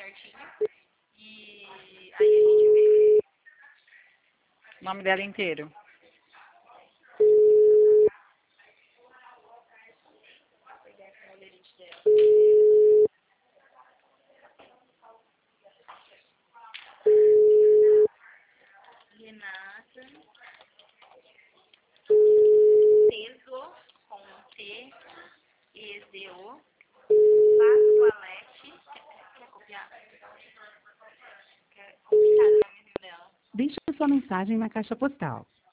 certinho. E aí a gente vê. O nome dela inteiro. Renata Tezo com T E Z O Pascoalete. Quer copiar? Quer complicado o nome dela. Deixe sua mensagem na caixa postal.